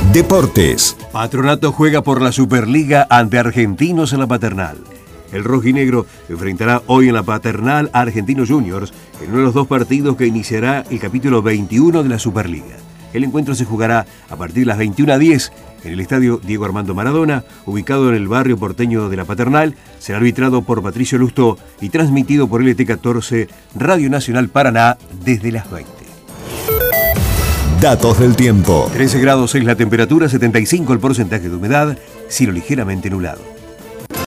Deportes. Patronato juega por la Superliga ante Argentinos en la Paternal. El rojinegro enfrentará hoy en la Paternal a Argentinos Juniors en uno de los dos partidos que iniciará el capítulo 21 de la Superliga. El encuentro se jugará a partir de las 21:10 en el estadio Diego Armando Maradona, ubicado en el barrio porteño de la Paternal. Será arbitrado por Patricio Lustó y transmitido por LT14 Radio Nacional Paraná desde las 20. Datos del tiempo. 13 grados es la temperatura, 75 el porcentaje de humedad, cielo ligeramente nublado.